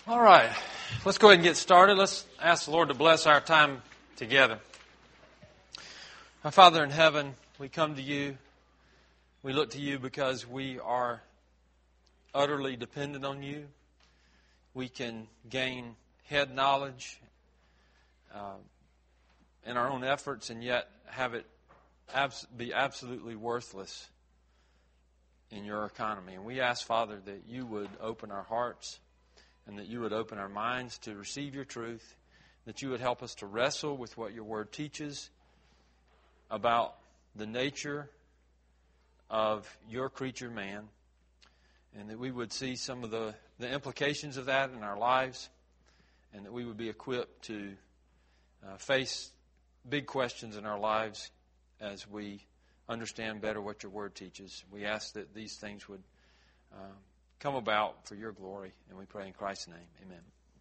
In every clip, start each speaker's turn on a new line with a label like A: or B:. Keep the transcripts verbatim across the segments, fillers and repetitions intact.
A: All right, let's go ahead and get started. Let's ask the Lord to bless our time together. Our Father in heaven, we come to you. We look to you because we are utterly dependent on you. We can gain head knowledge uh, in our own efforts and yet have it abs- be absolutely worthless in your economy. And we ask, Father, that you would open our hearts and that you would open our minds to receive your truth, that you would help us to wrestle with what your word teaches about the nature of your creature man, and that we would see some of the, the implications of that in our lives, and that we would be equipped to uh, face big questions in our lives as we understand better what your word teaches. We ask that these things would uh, come about for your glory, and we pray in Christ's name. Amen.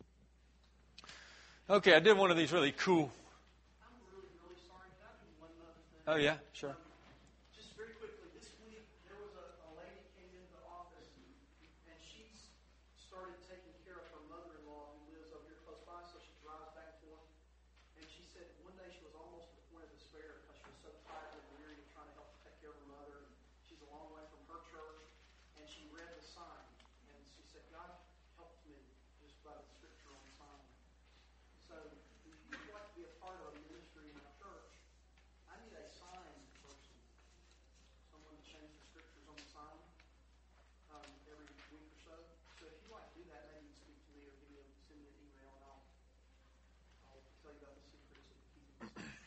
A: Okay, I did one of these really cool.
B: I'm really, really sorry. Can I do one other thing?
A: Oh, yeah, sure.
B: Um, just very quickly, this week there was a, a lady came into the office, and she's started taking care of her mother-in-law who lives over here close by, so she drives back and forth. And she said one day she was almost to the point of despair because she was so tired and weary of trying to help take care of her mother. And she's a long way from her church, and she read the sign. And she said, God helped me just by the scripture on the sign. So if you'd like to be a part of a ministry in our church, I need a sign person. Someone to change the scriptures on the sign um, every week or so. So if you'd like to do that, maybe you can speak to me or give me a, send me an email, and I'll, I'll tell you about the secrets of keeping the sign.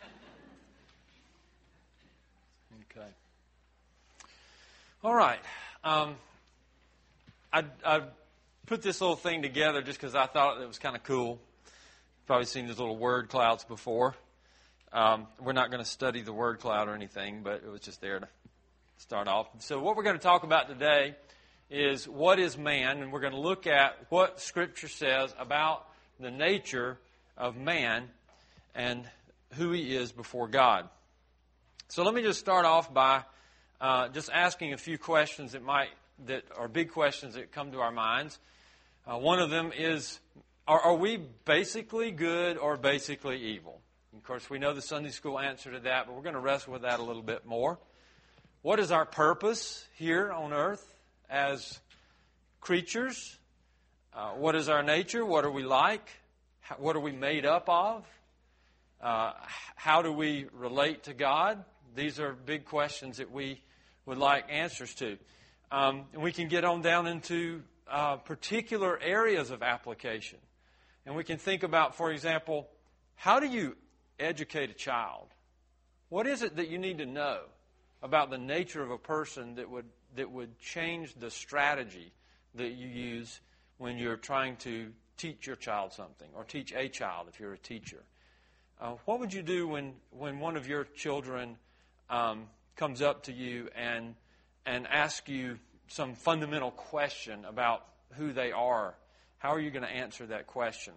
A: Okay. All right. Um, I, I put this little thing together just because I thought it was kind of cool. Probably seen these little word clouds before. Um, we're not going to study the word cloud or anything, but it was just there to start off. So what we're going to talk about today is what is man, and we're going to look at what Scripture says about the nature of man and who he is before God. So let me just start off by uh, just asking a few questions that might that are big questions that come to our minds. Uh, one of them is, are, are we basically good or basically evil? And of course, we know the Sunday school answer to that, but we're going to wrestle with that a little bit more. What is our purpose here on earth as creatures? Uh, what is our nature? What are we like? How, what are we made up of? Uh, how do we relate to God? These are big questions that we would like answers to. Um, and we can get on down into uh, particular areas of application. And we can think about, for example, how do you educate a child? What is it that you need to know about the nature of a person that would that would change the strategy that you use when you're trying to teach your child something, or teach a child if you're a teacher? Uh, what would you do when, when one of your children um, comes up to you and and asks you some fundamental question about who they are? How are you going to answer that question?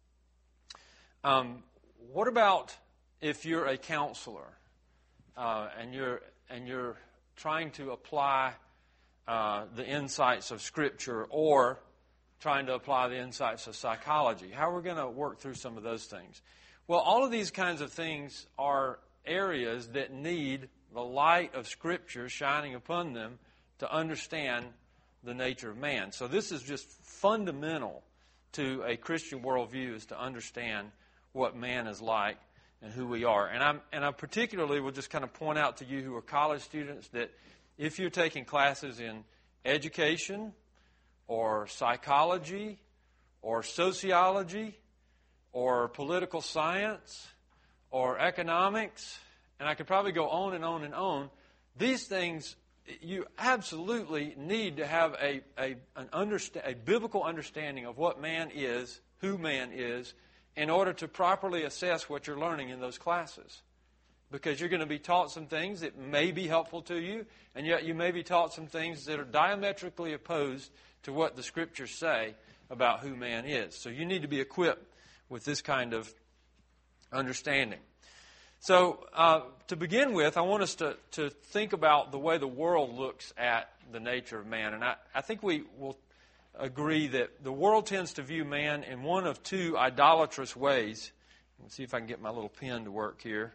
A: Um, what about if you're a counselor uh, and you're and you're trying to apply uh, the insights of Scripture, or trying to apply the insights of psychology? How are we going to work through some of those things? Well, all of these kinds of things are areas that need the light of Scripture shining upon them to understand the nature of man. So this is just fundamental to a Christian worldview, is to understand what man is like and who we are. And I'm and I particularly will just kind of point out to you who are college students that if you're taking classes in education or psychology or sociology or political science or economics, and I could probably go on and on and on, these things, you absolutely need to have a, a, an understa- a biblical understanding of what man is, who man is, in order to properly assess what you're learning in those classes. Because you're going to be taught some things that may be helpful to you, and yet you may be taught some things that are diametrically opposed to what the Scriptures say about who man is. So you need to be equipped with this kind of understanding. So uh, to begin with, I want us to, to think about the way the world looks at the nature of man. And I, I think we will agree that the world tends to view man in one of two idolatrous ways. Let's see if I can get my little pen to work here.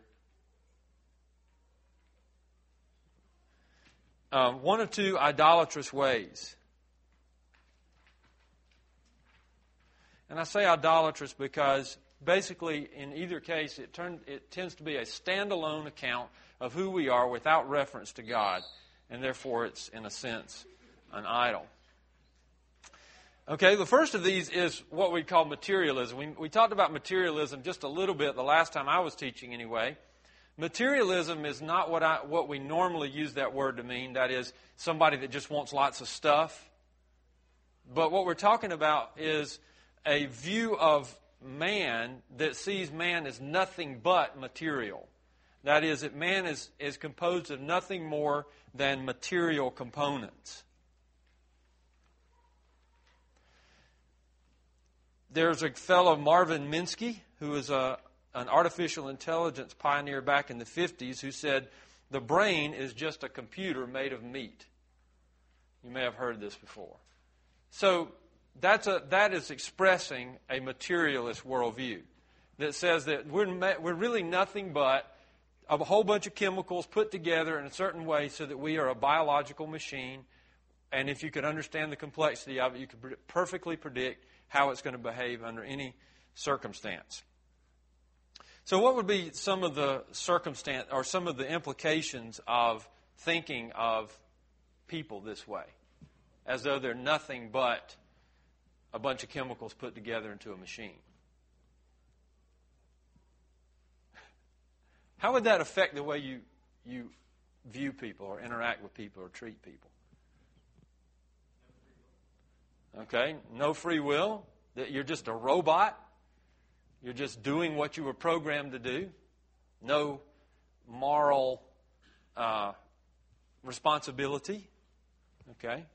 A: Um, one of two idolatrous ways. And I say idolatrous because basically in either case it, turn, it tends to be a standalone account of who we are without reference to God. And therefore it's, in a sense, an idol. Okay, the first of these is what we call materialism. We, we talked about materialism just a little bit the last time I was teaching anyway. Materialism is not what I, what we normally use that word to mean. That is, somebody that just wants lots of stuff. But what we're talking about is a view of man that sees man as nothing but material. That is, that man is, is composed of nothing more than material components. There's a fellow, Marvin Minsky, who was a, an artificial intelligence pioneer back in the fifties, who said, the brain is just a computer made of meat. You may have heard this before. So that's a, that is expressing a materialist worldview that says that we're, we're really nothing but a whole bunch of chemicals put together in a certain way so that we are a biological machine. And if you could understand the complexity of it, you could perfectly predict how it's going to behave under any circumstance. So what would be some of the circumstance or some of the implications of thinking of people this way, as though they're nothing but a bunch of chemicals put together into a machine? How would that affect the way you, you view people or interact with people or treat people? Okay, no free will, that you're just a robot, you're just doing what you were programmed to do, no moral uh, responsibility, okay?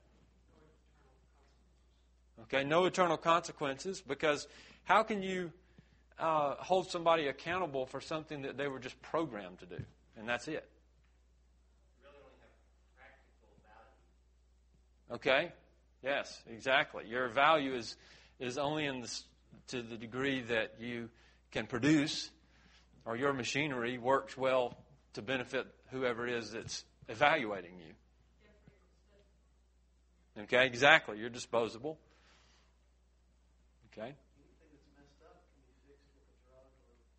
A: Okay, no eternal consequences, because how can you uh, hold somebody accountable for something that they were just programmed to do, and that's it?
C: You really only have practical value.
A: Okay. Yes, exactly. Your value is is only in the, to the degree that you can produce, or your machinery works well to benefit whoever it is that's evaluating you. Okay, exactly. You're disposable. Okay.
B: Anything that's messed up can be fixed with a drug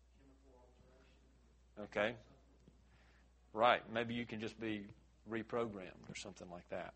B: or chemical alteration.
A: Okay. Right. Maybe you can just be reprogrammed or something like that.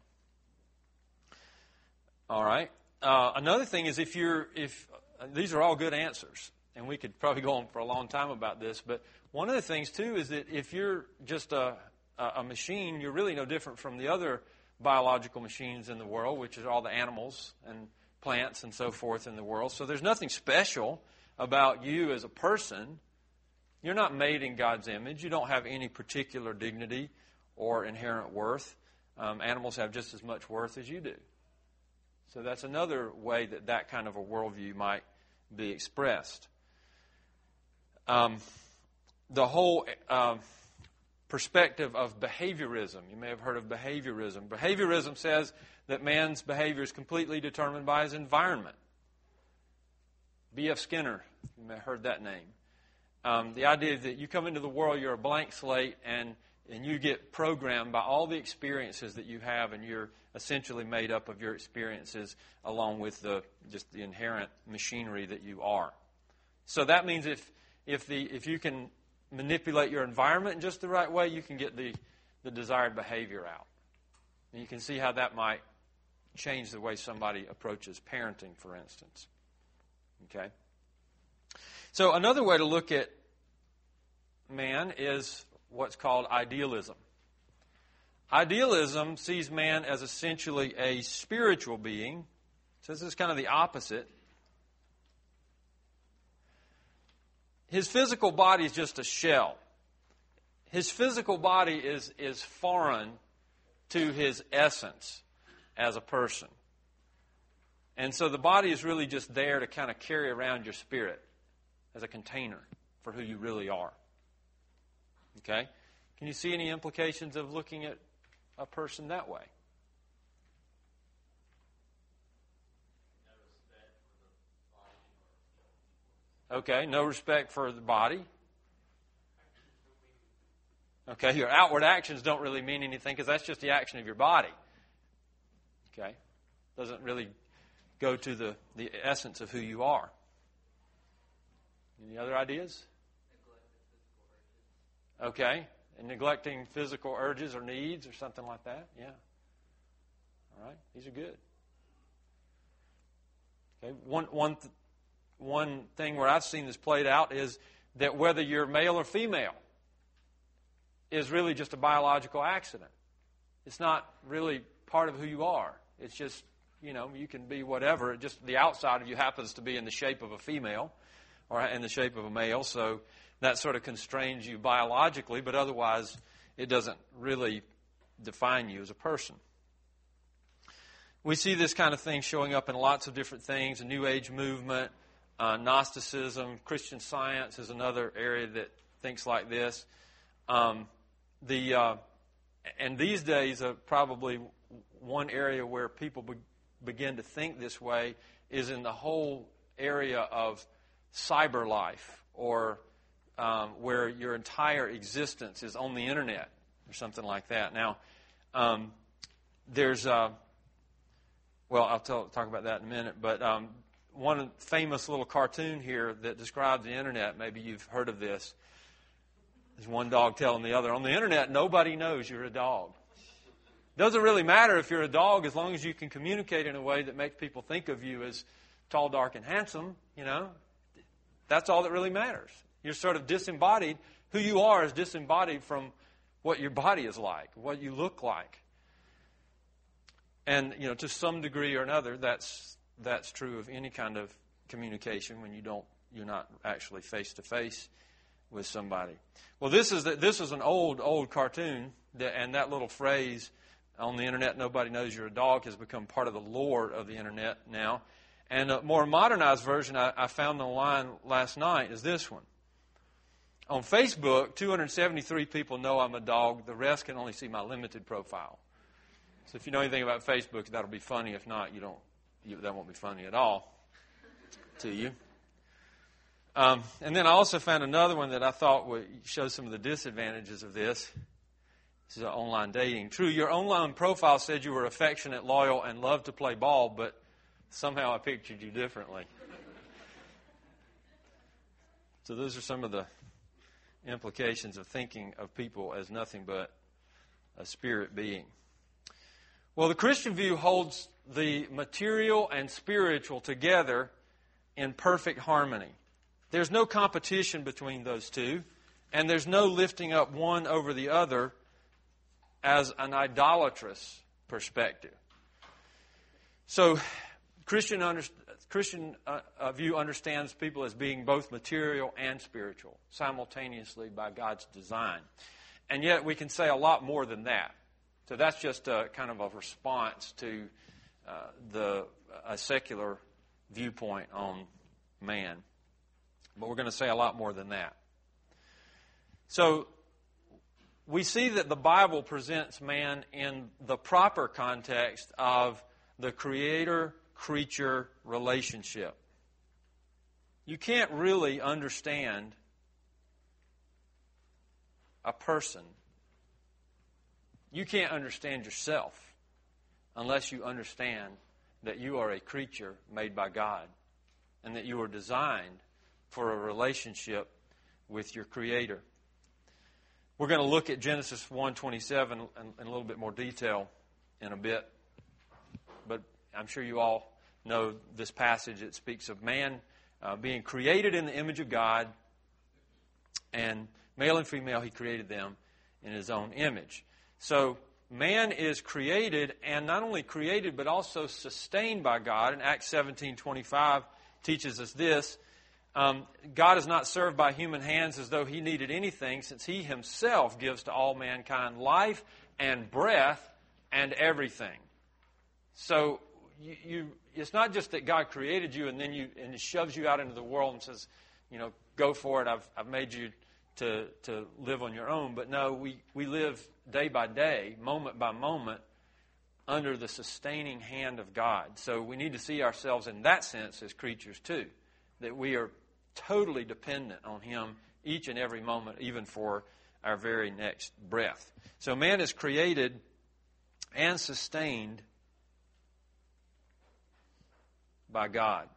A: All right. Uh, another thing is if you're, if uh, these are all good answers, and we could probably go on for a long time about this, but one of the things too is that if you're just a, a machine, you're really no different from the other biological machines in the world, which is all the animals and plants and so forth in the world. So there's nothing special about you as a person. You're not made in God's image. You don't have any particular dignity or inherent worth. Um, animals have just as much worth as you do. So that's another way that that kind of a worldview might be expressed. Um, the whole uh, perspective of behaviorism. You may have heard of behaviorism. Behaviorism says that man's behavior is completely determined by his environment. B F Skinner, you may have heard that name. Um, the idea that you come into the world, you're a blank slate, and, and you get programmed by all the experiences that you have, and you're essentially made up of your experiences along with the just the inherent machinery that you are. So that means if if the if you can manipulate your environment in just the right way, you can get the, the desired behavior out. And you can see how that might change the way somebody approaches parenting, for instance. Okay? So another way to look at man is what's called idealism. Idealism sees man as essentially a spiritual being. So this is kind of the opposite. His physical body is just a shell. His physical body is, is foreign to his essence as a person. And so the body is really just there to kind of carry around your spirit as a container for who you really are. Okay? Can you see any implications of looking at a person that way? Okay, no respect for the body. Okay, your outward actions don't really mean anything because that's just the action of your body. Okay, doesn't really go to the, the essence of who you are. Any other ideas? Okay, and neglecting physical urges or needs or something like that. Yeah. All right, these are good. Okay, one one th- one thing where I've seen this played out is that whether you're male or female is really just a biological accident. It's not really part of who you are. It's just, you know, you can be whatever. It just the outside of you happens to be in the shape of a female or in the shape of a male. So that sort of constrains you biologically, but otherwise it doesn't really define you as a person. We see this kind of thing showing up in lots of different things. The New Age movement, uh, Gnosticism, Christian Science is another area that thinks like this. Um, the uh, and these days, uh, probably one area where people be- begin to think this way is in the whole area of cyber life, or um, where your entire existence is on the internet, or something like that. Now, um, there's uh, well, I'll tell, talk about that in a minute, but um, one famous little cartoon here that describes the internet. Maybe you've heard of this. There's one dog telling the other, on the internet, nobody knows you're a dog. Doesn't really matter if you're a dog as long as you can communicate in a way that makes people think of you as tall, dark, and handsome, you know. That's all that really matters. You're sort of disembodied. Who you are is disembodied from what your body is like, what you look like. And, you know, to some degree or another, that's that's true of any kind of communication when you don't, you're not actually face-to-face with somebody. Well, this is the, this is an old, old cartoon, that, and that little phrase, on the internet, nobody knows you're a dog, has become part of the lore of the internet now. And a more modernized version I, I found online last night is this one. On Facebook, two hundred seventy-three people know I'm a dog. The rest can only see my limited profile. So if you know anything about Facebook, that'll be funny. If not, you don't. You, that won't be funny at all to you. Um, and then I also found another one that I thought would show some of the disadvantages of this. This is online dating. True, your online profile said you were affectionate, loyal, and loved to play ball, but somehow I pictured you differently. So those are some of the implications of thinking of people as nothing but a spirit being. Well, the Christian view holds the material and spiritual together in perfect harmony. There's no competition between those two, and there's no lifting up one over the other as an idolatrous perspective. So, Christian under, Christian uh, uh, view understands people as being both material and spiritual simultaneously by God's design. And yet we can say a lot more than that. So that's just a kind of a response to uh, the a secular viewpoint on man. But we're going to say a lot more than that. So we see that the Bible presents man in the proper context of the creator-creature relationship. You can't really understand a person. You can't understand yourself unless you understand that you are a creature made by God and that you are designed for a relationship with your Creator. We're going to look at Genesis one twenty-seven in, in a little bit more detail in a bit. But I'm sure you all know this passage. It speaks of man uh, being created in the image of God, and male and female, He created them in His own image. So man is created, and not only created, but also sustained by God. And Acts seventeen twenty-five teaches us this. Um, God is not served by human hands as though He needed anything, since He Himself gives to all mankind life and breath and everything. So you, you, it's not just that God created you and then you and He shoves you out into the world and says, you know, go for it. I've I've made you to to live on your own. But no, we we live day by day, moment by moment, under the sustaining hand of God. So we need to see ourselves in that sense as creatures too, that we are totally dependent on Him each and every moment, even for our very next breath. So man is created and sustained by God.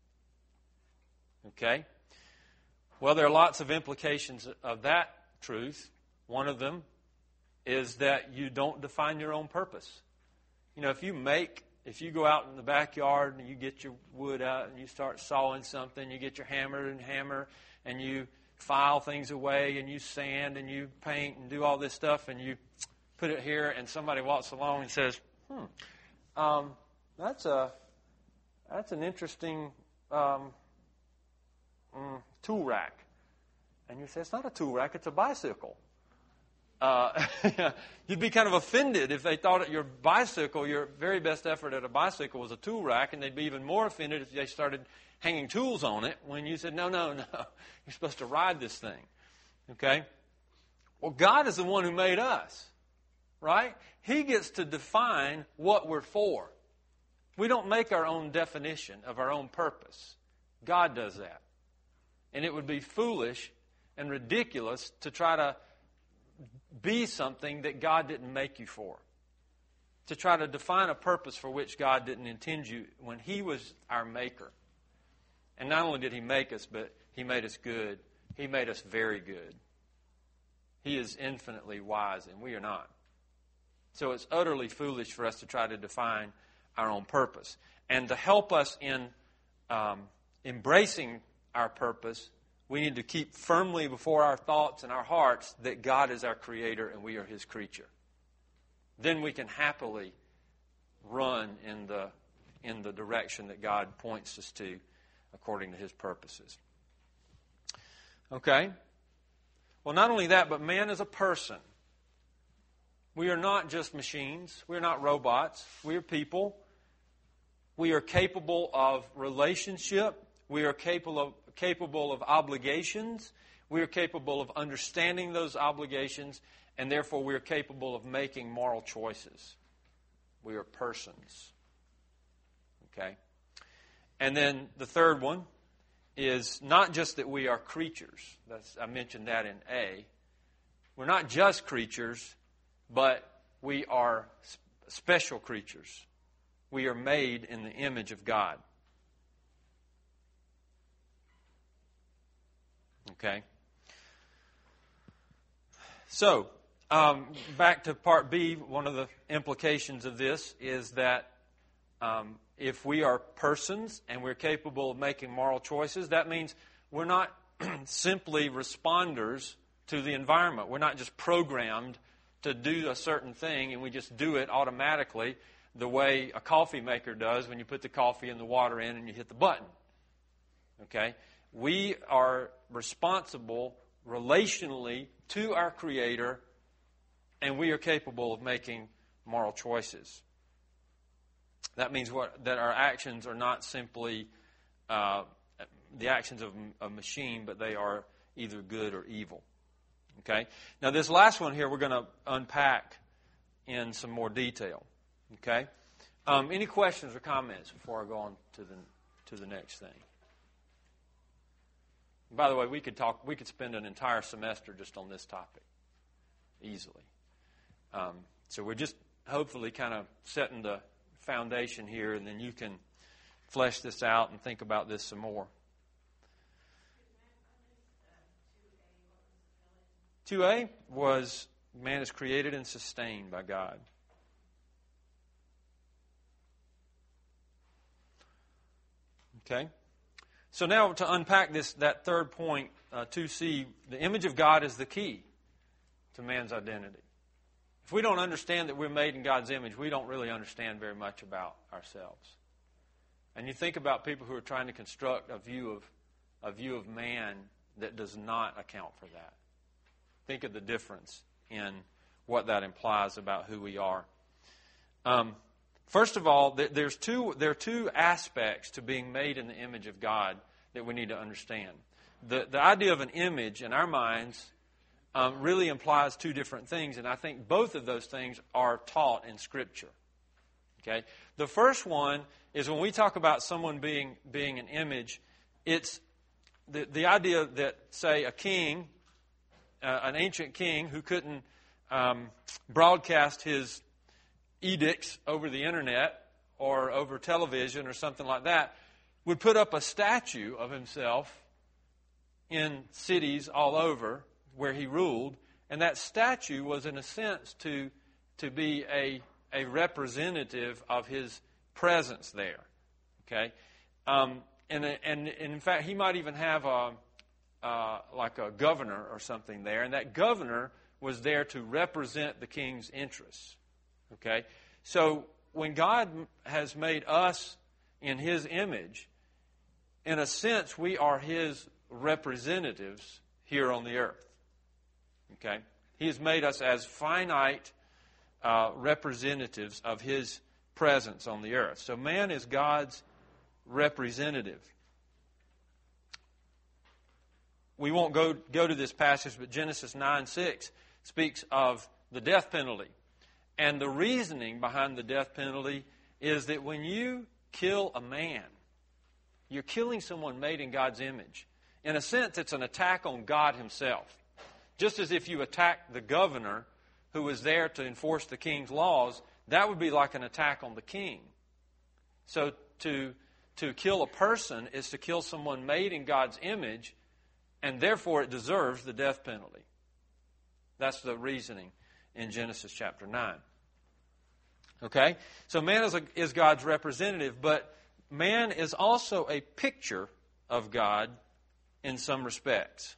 A: Okay? Well, there are lots of implications of that truth. One of them is that you don't define your own purpose. You know, if you make, if you go out in the backyard and you get your wood out and you start sawing something, you get your hammer and hammer and you file things away and you sand and you paint and do all this stuff and you put it here and somebody walks along and says, hmm, um, that's a that's an interesting um, mm, tool rack. And you say, it's not a tool rack, it's a bicycle. Uh, you'd be kind of offended if they thought that your bicycle, your very best effort at a bicycle was a tool rack, and they'd be even more offended if they started hanging tools on it when you said, no, no, no, you're supposed to ride this thing. Okay? Well, God is the one who made us, right? He gets to define what we're for. We don't make our own definition of our own purpose. God does that. And it would be foolish and ridiculous to try to be something that God didn't make you for. To try to define a purpose for which God didn't intend you when He was our maker. And not only did He make us, but He made us good. He made us very good. He is infinitely wise, and we are not. So it's utterly foolish for us to try to define our own purpose. And to help us in um, embracing our purpose, we need to keep firmly before our thoughts and our hearts that God is our Creator and we are His creature. Then we can happily run in the in the direction that God points us to according to His purposes. Okay? Well, not only that, but man is a person. We are not just machines. We are not robots. We are people. We are capable of relationship. We are capable of capable of obligations. We are capable of understanding those obligations, and therefore we are capable of making moral choices. We are persons. Okay? And then the third one is not just that we are creatures. That's, I mentioned that in A. We're not just creatures, but we are special creatures. We are made in the image of God. Okay. So, um, back to part B, one of the implications of this is that um, if we are persons and we're capable of making moral choices, that means we're not simply responders to the environment. We're not just programmed to do a certain thing and we just do it automatically the way a coffee maker does when you put the coffee and the water in and you hit the button. Okay? We are responsible relationally to our Creator, and we are capable of making moral choices. That means what, that our actions are not simply uh, the actions of a machine, but they are either good or evil. Okay? Now, this last one here we're going to unpack in some more detail. Okay? Um, any questions or comments before I go on to the to the next thing? By the way, we could talk. We could spend an entire semester just on this topic, easily. Um, so we're just hopefully kind of setting the foundation here, and then you can flesh this out and think about this some more. two A was man is created and sustained by God. Okay. So now to unpack this, that third point, uh, two C, the image of God is the key to man's identity. If we don't understand that we're made in God's image, we don't really understand very much about ourselves. And you think about people who are trying to construct a view of a view of man that does not account for that. Think of the difference in what that implies about who we are. Um, First of all, there's two, there are two aspects to being made in the image of God that we need to understand. The, the idea of an image in our minds um, really implies two different things, and I think both of those things are taught in Scripture. Okay? The first one is when we talk about someone being, being an image, it's the, the idea that, say, a king, uh, an ancient king who couldn't um, broadcast his edicts over the internet or over television or something like that, would put up a statue of himself in cities all over where he ruled, and that statue was, in a sense, to to be a a representative of his presence there. Okay, um, and, and and in fact, he might even have a uh, like a governor or something there, and that governor was there to represent the king's interests. Okay, so when God has made us in His image, in a sense, we are His representatives here on the earth. Okay? He has made us as finite uh, representatives of His presence on the earth. So man is God's representative. We won't go, go to this passage, but Genesis nine six speaks of the death penalty. And the reasoning behind the death penalty is that when you kill a man, you're killing someone made in God's image. In a sense, it's an attack on God Himself. Just as if you attack the governor who was there to enforce the king's laws, that would be like an attack on the king. So to, to kill a person is to kill someone made in God's image, and therefore it deserves the death penalty. That's the reasoning in Genesis chapter nine. Okay? So man is, a, is God's representative, but man is also a picture of God in some respects.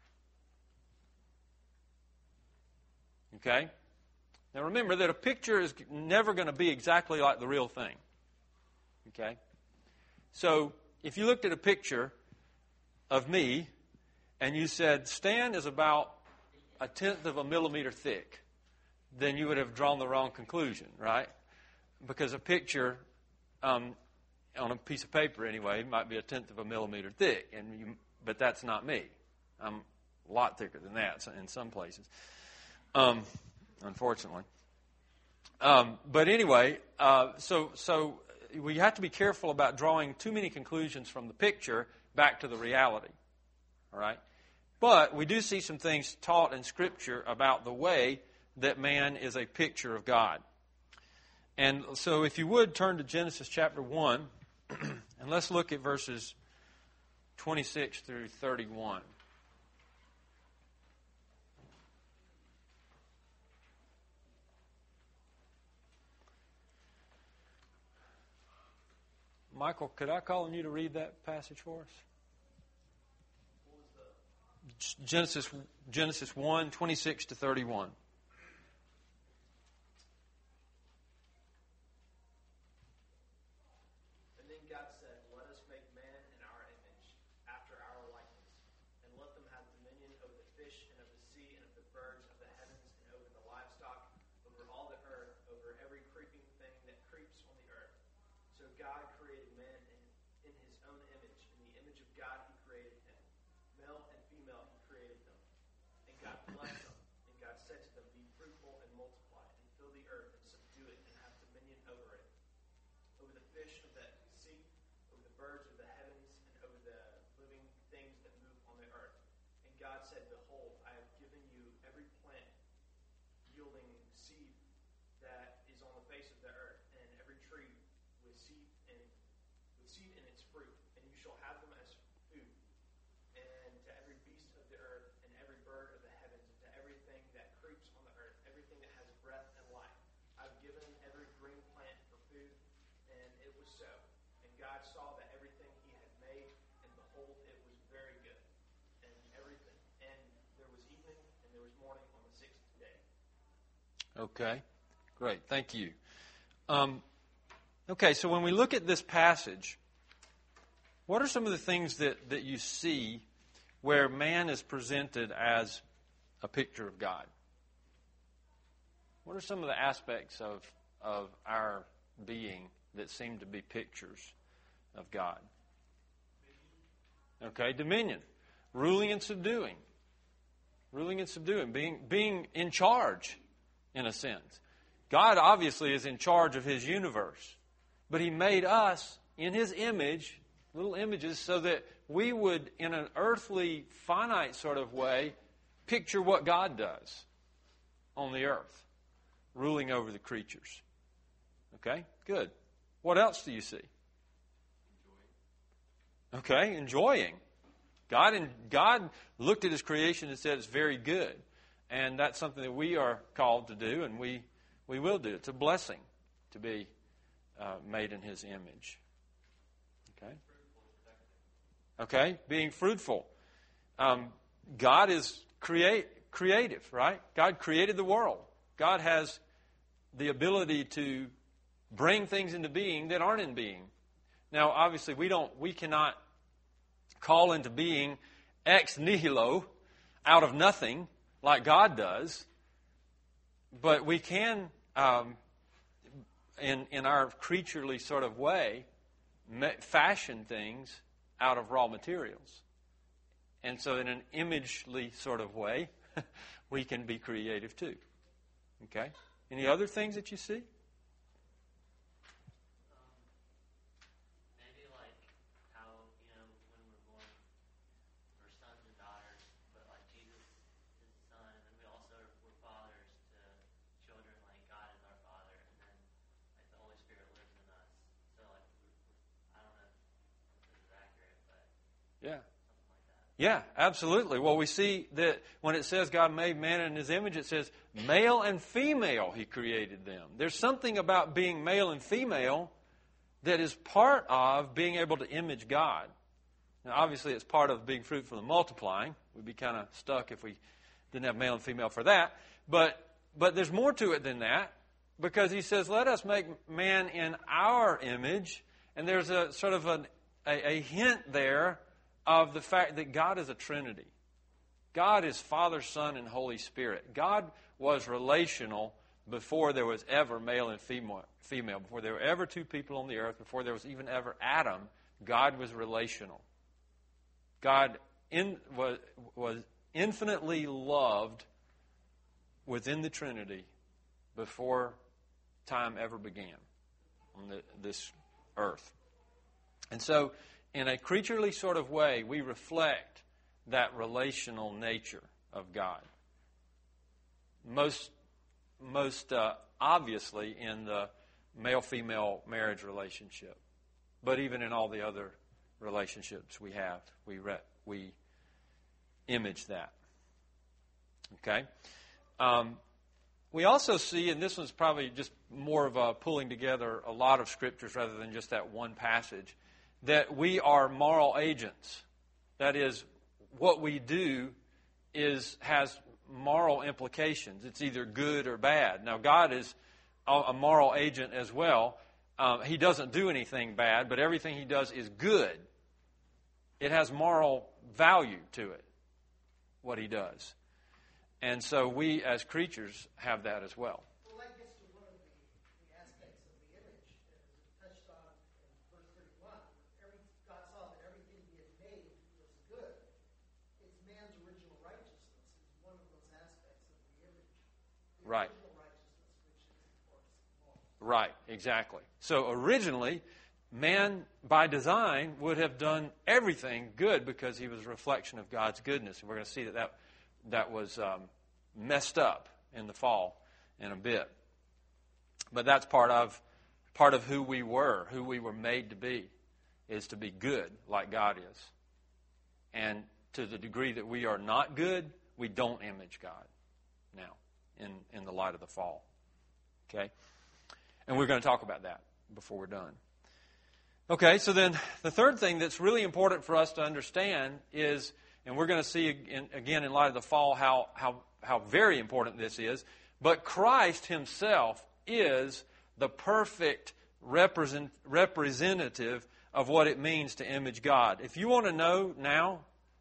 A: Okay? Now remember that a picture is never going to be exactly like the real thing. Okay? So if you looked at a picture of me and you said, Stan is about a tenth of a millimeter thick, then you would have drawn the wrong conclusion, right? Because a picture, um, on a piece of paper anyway, might be a tenth of a millimeter thick, and you, but that's not me. I'm a lot thicker than that in some places, um, unfortunately. Um, but anyway, uh, so so we have to be careful about drawing too many conclusions from the picture back to the reality. All right? But we do see some things taught in Scripture about the way that man is a picture of God. And so if you would, turn to Genesis chapter one, and let's look at verses twenty-six through thirty-one. Michael, could I call on you to read that passage for us? Genesis Genesis one, twenty-six to thirty-one.
B: And then God said, "Let us make man in our image, after our likeness, and let them have dominion over the fish and of the sea and of the birds of the heavens and over the livestock, over all the earth, over every creeping thing that creeps on the earth." So God created man in, in His own image. In the image of God He created him. Male and female He created them. And God blessed them. And God said to them, "Be fruitful and multiply, and fill the earth and subdue it, and have dominion over it. Over the fish of the sea, over the birds of the heavens, and over the living things that move on the earth." And God said, "Behold, I have given you every plant yielding seed that is on the face of the earth, and every tree with seed in with seed in its fruit, and you shall have them as food. And to every beast of the earth, and every bird of the heavens, and to everything that creeps on the earth, everything that has breath and life, I've given every green plant for food." And it was so. And God saw that everything He had made, and behold, it was very good. And everything, and there was evening, and there was morning on the sixth day.
A: Okay, great. Thank you. Um, okay, so when we look at this passage, what are some of the things that, that you see where man is presented as a picture of God? What are some of the aspects of, of our being that seem to be pictures of God? Okay, dominion. Ruling and subduing. Ruling and subduing. Being, being in charge, in a sense. God obviously is in charge of His universe. But He made us in His image little images, so that we would, in an earthly, finite sort of way, picture what God does on the earth, ruling over the creatures. Okay, good. What else do you see? Okay, enjoying. God and God looked at His creation and said it's very good. And that's something that we are called to do, and we, we will do. It's a blessing to be uh, made in His image. Okay? Okay, being fruitful. Um, God is create, creative, right? God created the world. God has the ability to bring things into being that aren't in being. Now, obviously, we don't, we cannot call into being ex nihilo, out of nothing, like God does. But we can, um, in in our creaturely sort of way, fashion things out of raw materials. And so in an imagely sort of way, we can be creative too. Okay? Any other things that you see? Yeah. Yeah, absolutely. Well, we see that when it says God made man in His image, it says male and female He created them. There's something about being male and female that is part of being able to image God. Now, obviously, it's part of being fruitful and multiplying. We'd be kind of stuck if we didn't have male and female for that. But but there's more to it than that, because He says, let us make man in our image. And there's a sort of an, a, a hint there of the fact that God is a Trinity. God is Father, Son, and Holy Spirit. God was relational before there was ever male and female, female, before there were ever two people on the earth, before there was even ever Adam. God was relational. God in, was, was infinitely loved within the Trinity before time ever began on the, this earth. And so, in a creaturely sort of way, we reflect that relational nature of God. Most, most uh, obviously in the male-female marriage relationship, but even in all the other relationships we have, we re- we image that. Okay. Um, we also see, and this one's probably just more of a pulling together a lot of scriptures rather than just that one passage, that we are moral agents. That is, what we do is has moral implications. It's either good or bad. Now, God is a moral agent as well. Um, he doesn't do anything bad, but everything He does is good. It has moral value to it, what He does. And so we, as creatures, have that as well.
B: Well, that gets to one of the, the aspects of the image that is touched on in verse thirty-one. Every, God saw that everything He had made was good. It's man's original righteousness is one of those aspects of the image. The
A: right.
B: Original righteousness, which is, of course, moral.
A: Right, exactly. So originally, man, by design, would have done everything good because he was a reflection of God's goodness. And we're going to see that that, that was um, messed up in the fall in a bit. But that's part of part of who we were, who we were made to be, is to be good like God is. And to the degree that we are not good, we don't image God now in, in the light of the fall. Okay? And we're going to talk about that before we're done. Okay, so then the third thing that's really important for us to understand is, and we're going to see in, again in light of the fall how, how, how very important this is, but Christ Himself is the perfect represent, representative of what it means to image God. If you want to know now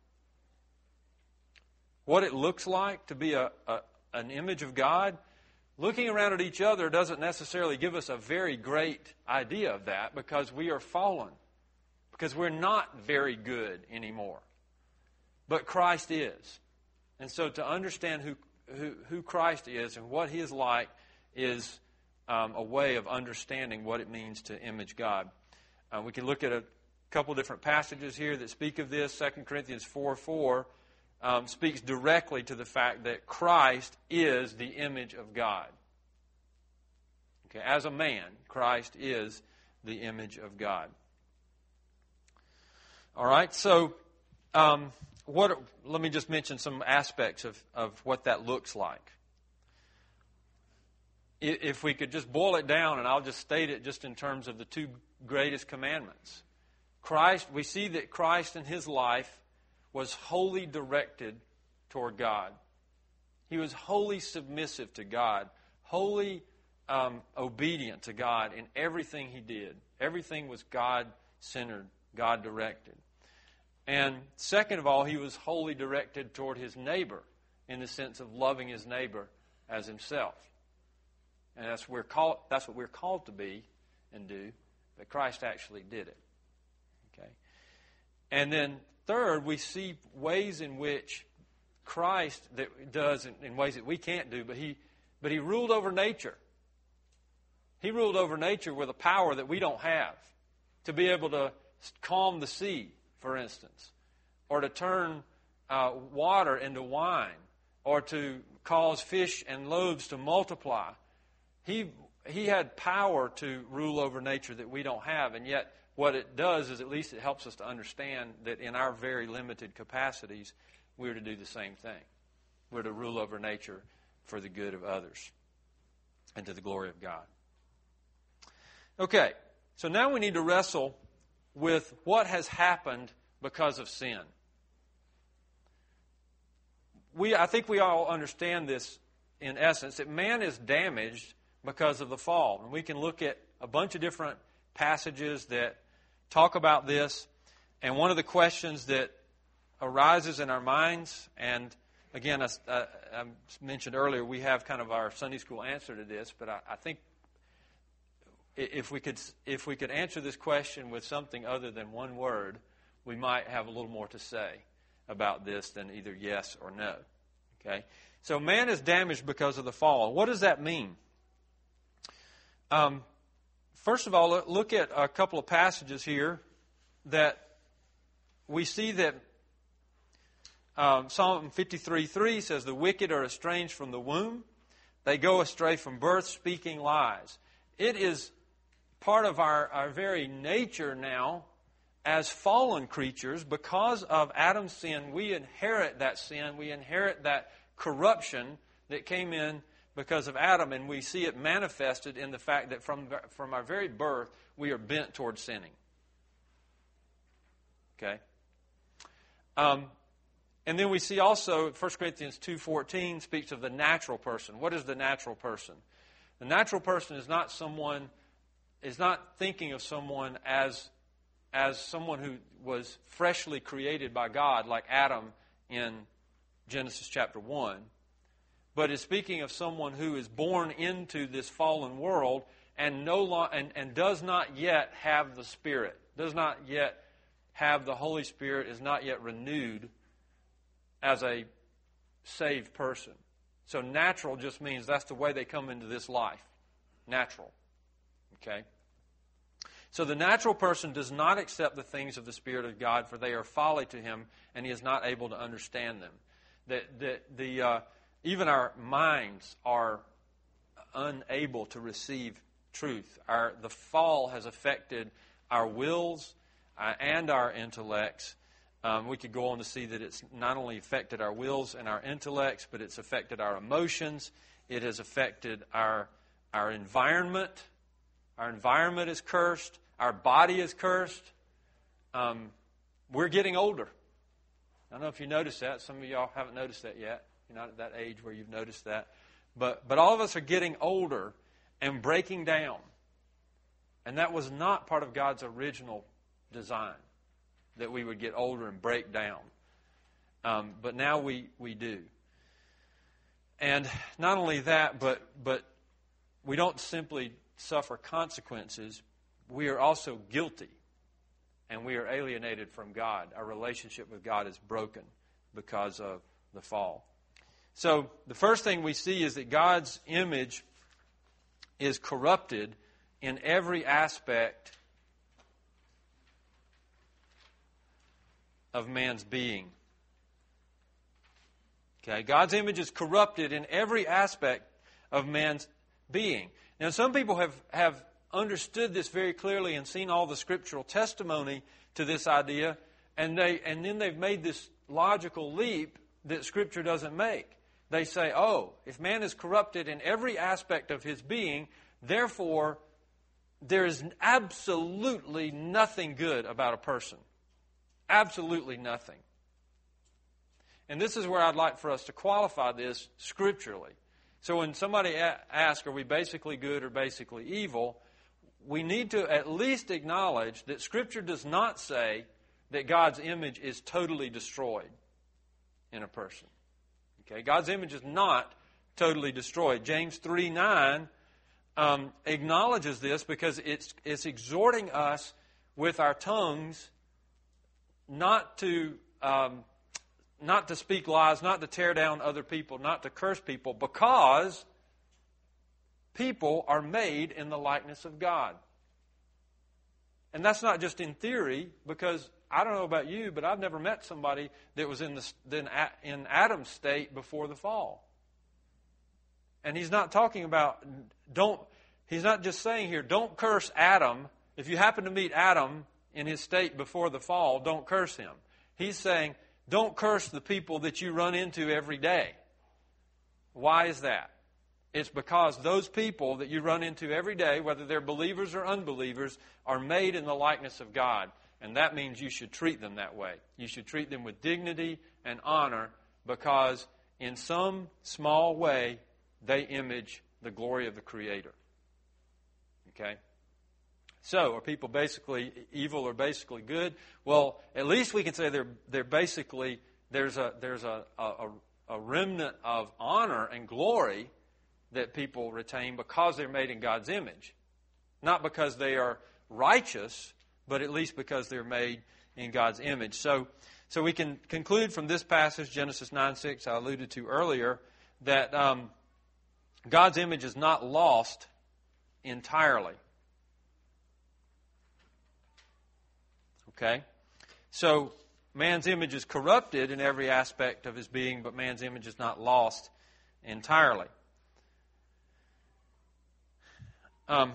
A: what it looks like to be a, a, an image of God, looking around at each other doesn't necessarily give us a very great idea of that, because we are fallen, because we're not very good anymore. But Christ is. And so to understand who, who, who Christ is and what He is like is um, a way of understanding what it means to image God. Uh, we can look at a, couple different passages here that speak of this. Second Corinthians four four um, speaks directly to the fact that Christ is the image of God. Okay, as a man, Christ is the image of God. All right, so um, what? Let me just mention some aspects of, of what that looks like. If we could just boil it down, and I'll just state it just in terms of the two greatest commandments. Christ, we see that Christ in His life was wholly directed toward God. He was wholly submissive to God, wholly um, obedient to God in everything He did. Everything was God-centered, God-directed. And second of all, He was wholly directed toward His neighbor in the sense of loving His neighbor as Himself. And that's, we're called, that's what we're called to be and do, but Christ actually did it. Okay. And then third, we see ways in which Christ that does in, in ways that we can't do, but he, but he ruled over nature. He ruled over nature with a power that we don't have, to be able to calm the sea, for instance, or to turn uh, water into wine, or to cause fish and loaves to multiply. He he had power to rule over nature that we don't have, and yet what it does is at least it helps us to understand that in our very limited capacities, we're to do the same thing. We're to rule over nature for the good of others and to the glory of God. Okay, so now we need to wrestle with what has happened because of sin. We, I think we all understand this in essence, that man is damaged because of the fall. And we can look at a bunch of different passages that talk about this. And one of the questions that arises in our minds, and again, I, I, I mentioned earlier, we have kind of our Sunday school answer to this, but I, I think if we could if we could answer this question with something other than one word, we might have a little more to say about this than either yes or no. Okay? So man is damaged because of the fall. What does that mean? Um, first of all, look at a couple of passages here that we see that um, Psalm fifty-three three says, "The wicked are estranged from the womb. They go astray from birth, speaking lies." It is part of our, our very nature now as fallen creatures. Because of Adam's sin, we inherit that sin. We inherit that corruption that came in because of Adam, and we see it manifested in the fact that from, from our very birth, we are bent towards sinning. Okay? Um, and then we see also, First Corinthians two fourteen speaks of the natural person. What is the natural person? The natural person is not someone, is not thinking of someone as, as someone who was freshly created by God, like Adam in Genesis chapter one. But is speaking of someone who is born into this fallen world and no lo- and, and does not yet have the Spirit, does not yet have the Holy Spirit, is not yet renewed as a saved person. So natural just means that's the way they come into this life. Natural. Okay? So the natural person does not accept the things of the Spirit of God, for they are folly to him, and he is not able to understand them. That the, the uh, even our minds are unable to receive truth. Our the fall has affected our wills uh, and our intellects. Um, we could go on to see that it's not only affected our wills and our intellects, but it's affected our emotions. It has affected our our environment. Our environment is cursed. Our body is cursed. Um, we're getting older. I don't know if you noticed that. Some of y'all haven't noticed that yet. You're not at that age where you've noticed that. But but all of us are getting older and breaking down. And that was not part of God's original design, that we would get older and break down. Um, but now we, we do. And not only that, but but we don't simply suffer consequences. We are also guilty. And we are alienated from God. Our relationship with God is broken because of the fall. So the first thing we see is that God's image is corrupted in every aspect of man's being. Okay, God's image is corrupted in every aspect of man's being. Now, some people have, have understood this very clearly and seen all the scriptural testimony to this idea, and they and then they've made this logical leap that Scripture doesn't make. They say, oh, if man is corrupted in every aspect of his being, therefore there is absolutely nothing good about a person. Absolutely nothing. And this is where I'd like for us to qualify this scripturally. So when somebody asks, are we basically good or basically evil, we need to at least acknowledge that Scripture does not say that God's image is totally destroyed in a person. Okay, God's image is not totally destroyed. James three nine um, acknowledges this because it's, it's exhorting us with our tongues not to... Um, Not to speak lies, not to tear down other people, not to curse people, because people are made in the likeness of God. And that's not just in theory, because I don't know about you, but I've never met somebody that was in the in Adam's state before the fall. And he's not talking about don't. He's not just saying here, don't curse Adam. If you happen to meet Adam in his state before the fall, don't curse him. He's saying, don't curse the people that you run into every day. Why is that? It's because those people that you run into every day, whether they're believers or unbelievers, are made in the likeness of God. And that means you should treat them that way. You should treat them with dignity and honor because in some small way they image the glory of the Creator. Okay? So, are people basically evil or basically good? Well, at least we can say they're they're basically there's a there's a, a, a remnant of honor and glory that people retain because they're made in God's image. Not because they are righteous, but at least because they're made in God's image. So so we can conclude from this passage, Genesis nine six, I alluded to earlier, that um, God's image is not lost entirely. Okay? So, man's image is corrupted in every aspect of his being, but man's image is not lost entirely. Um,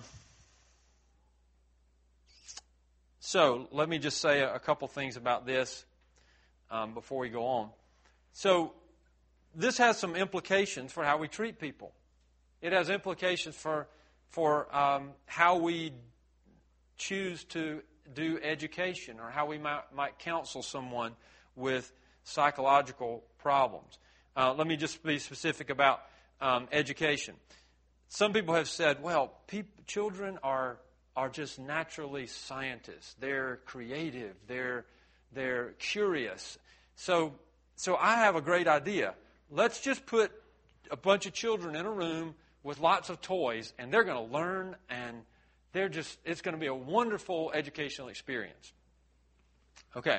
A: so, let me just say a, a couple things about this um, before we go on. So, this has some implications for how we treat people. It has implications for, for um, how we choose to do education or how we might, might counsel someone with psychological problems. Uh, let me just be specific about um, education. Some people have said, well, people, children are are just naturally scientists. They're creative. They're they're curious. So so I have a great idea. Let's just put a bunch of children in a room with lots of toys, and they're going to learn and They're just, it's going to be a wonderful educational experience. Okay.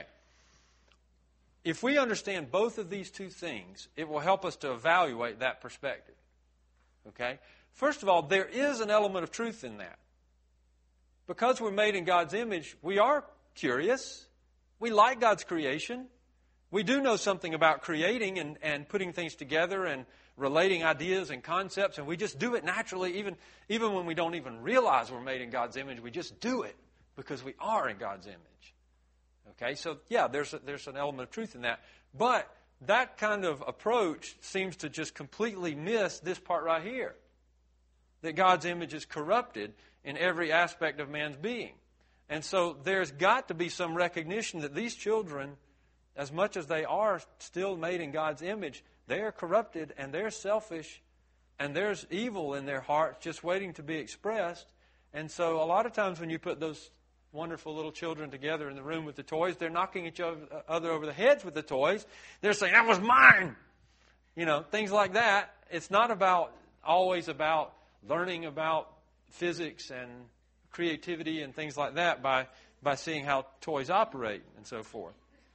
A: If we understand both of these two things, it will help us to evaluate that perspective. Okay? First of all, there is an element of truth in that. Because we're made in God's image, we are curious. We like God's creation. We do know something about creating and, and putting things together and relating ideas and concepts, and we just do it naturally, even, even when we don't even realize we're made in God's image. We just do it because we are in God's image. Okay, so yeah, there's a, there's an element of truth in that. But that kind of approach seems to just completely miss this part right here, that God's image is corrupted in every aspect of man's being. And so there's got to be some recognition that these children, as much as they are still made in God's image, they are corrupted and they're selfish and there's evil in their hearts just waiting to be expressed. And so a lot of times when you put those wonderful little children together in the room with the toys, they're knocking each other over the heads with the toys. They're saying, that was mine! You know, things like that. It's not about always about learning about physics and creativity and things like that by, by seeing how toys operate and so forth.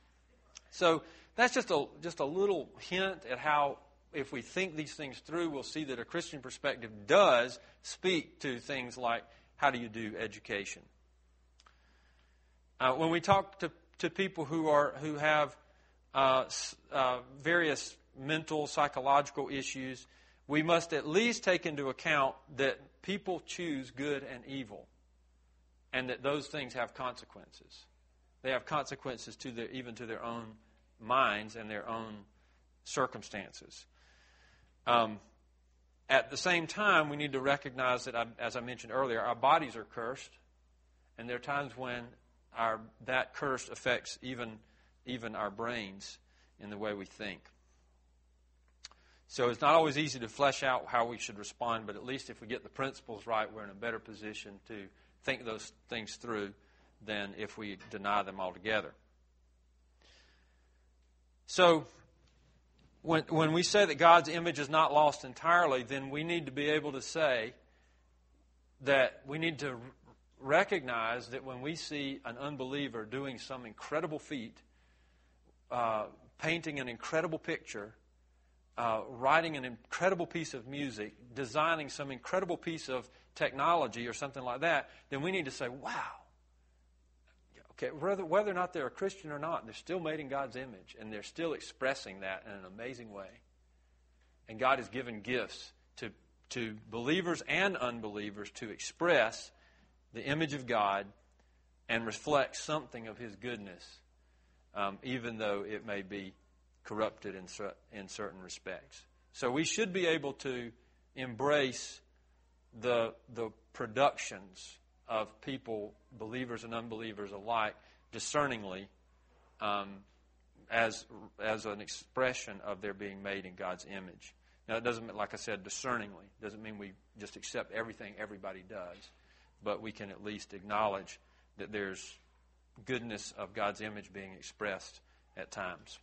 A: So that's just a just a little hint at how, if we think these things through, we'll see that a Christian perspective does speak to things like how do you do education. Uh, when we talk to to people who are who have uh, uh, various mental, psychological issues, we must at least take into account that people choose good and evil, and that those things have consequences. They have consequences to their, even to their own minds and their own circumstances. Um, at the same time, we need to recognize that, as I mentioned earlier, our bodies are cursed, and there are times when our that curse affects even even our brains in the way we think. So it's not always easy to flesh out how we should respond, but at least if we get the principles right, we're in a better position to think those things through than if we deny them altogether. So when when we say that God's image is not lost entirely, then we need to be able to say that we need to recognize that when we see an unbeliever doing some incredible feat, uh, painting an incredible picture, uh, writing an incredible piece of music, designing some incredible piece of technology or something like that, then we need to say, wow. Okay, whether, whether or not they're a Christian or not, they're still made in God's image, and they're still expressing that in an amazing way. And God has given gifts to, to believers and unbelievers to express the image of God and reflect something of His goodness, um, even though it may be corrupted in, in certain respects. So we should be able to embrace the the productions of people, believers and unbelievers alike, discerningly, um, as as an expression of their being made in God's image. Now, it doesn't mean, like I said, discerningly. Doesn't mean we just accept everything everybody does, but we can at least acknowledge that there's goodness of God's image being expressed at times.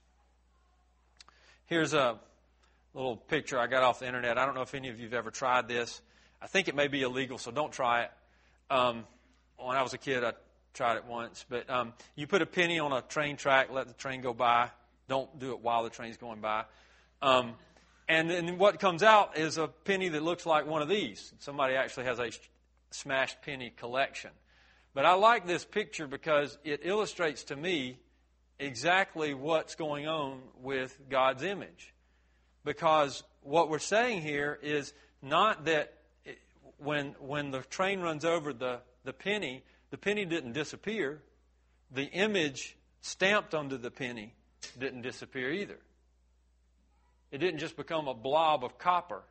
A: Here's a little picture I got off the internet. I don't know if any of you have ever tried this. I think it may be illegal, so don't try it. Um, when I was a kid, I tried it once. But um, you put a penny on a train track, let the train go by. Don't do it while the train's going by. Um, and then what comes out is a penny that looks like one of these. Somebody actually has a smashed penny collection. But I like this picture because it illustrates to me exactly what's going on with God's image. Because what we're saying here is not that when when the train runs over the, the penny, the penny didn't disappear. The image stamped onto the penny didn't disappear either. It didn't just become a blob of copper.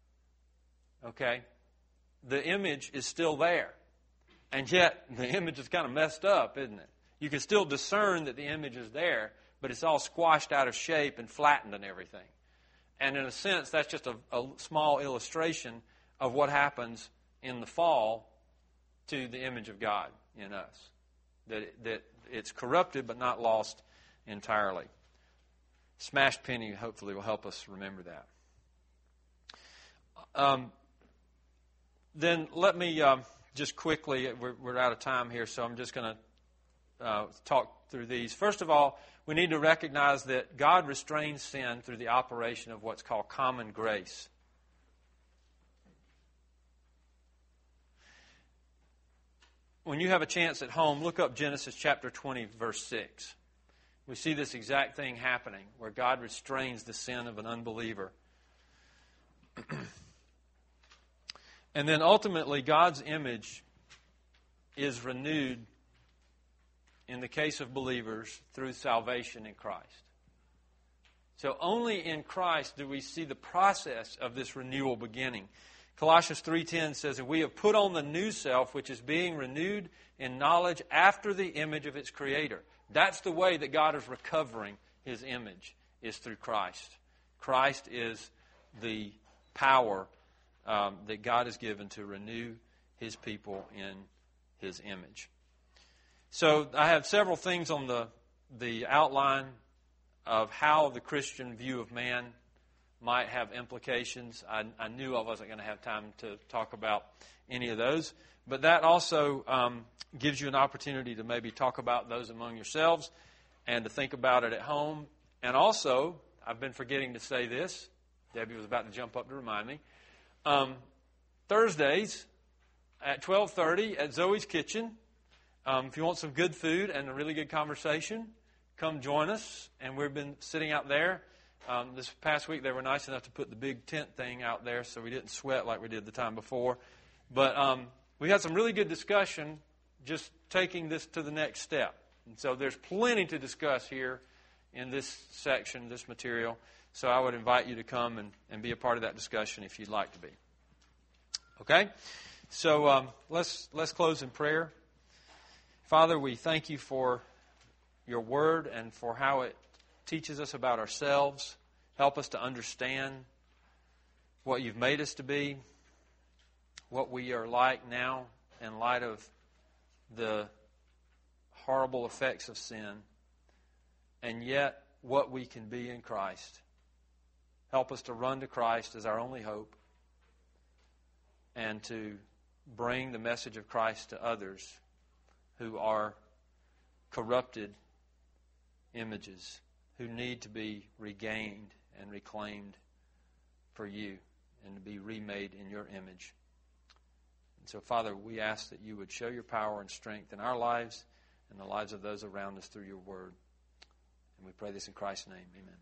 A: Okay? The image is still there. And yet, the image is kind of messed up, isn't it? You can still discern that the image is there, but it's all squashed out of shape and flattened and everything. And in a sense, that's just a, a small illustration of what happens in the fall to the image of God in us. That, it, that it's corrupted but not lost entirely. Smashed penny hopefully will help us remember that. Um, then let me um, just quickly, we're, we're out of time here, so I'm just going to uh, talk through these. First of all, we need to recognize that God restrains sin through the operation of what's called common grace. When you have a chance at home, look up Genesis chapter twenty, verse six. We see this exact thing happening, where God restrains the sin of an unbeliever. And then ultimately, God's image is renewed in the case of believers through salvation in Christ. So only in Christ do we see the process of this renewal beginning. Colossians three ten says that we have put on the new self, which is being renewed in knowledge after the image of its Creator. That's the way that God is recovering His image, is through Christ. Christ is the power um, that God has given to renew His people in His image. So I have several things on the, the outline of how the Christian view of man might have implications. I, I knew I wasn't going to have time to talk about any of those. But that also um, gives you an opportunity to maybe talk about those among yourselves and to think about it at home. And also, I've been forgetting to say this. Debbie was about to jump up to remind me. Um, Thursdays at twelve thirty at Zoe's Kitchen, Um, if you want some good food and a really good conversation, come join us. And we've been sitting out there. Um, this past week, they were nice enough to put the big tent thing out there so we didn't sweat like we did the time before. But um, we had some really good discussion just taking this to the next step. And so there's plenty to discuss here in this section, this material. So I would invite you to come and, and be a part of that discussion if you'd like to be. Okay? So um, let's let's close in prayer. Father, we thank you for your word and for how it teaches us about ourselves. Help us to understand what you've made us to be, what we are like now in light of the horrible effects of sin, and yet what we can be in Christ. Help us to run to Christ as our only hope and to bring the message of Christ to others who are corrupted images, who need to be regained and reclaimed for you and to be remade in your image. And so, Father, we ask that you would show your power and strength in our lives and the lives of those around us through your word. And we pray this in Christ's name. Amen.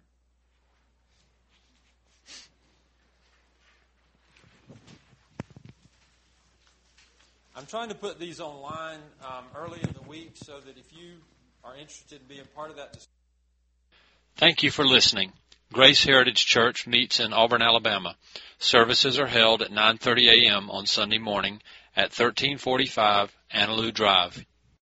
A: I'm trying to put these online um, early in the week so that if you are interested in being part of that discussion. Thank you for listening. Grace Heritage Church meets in Auburn, Alabama. Services are held at nine thirty a.m. on Sunday morning at thirteen forty-five Annaloo Drive,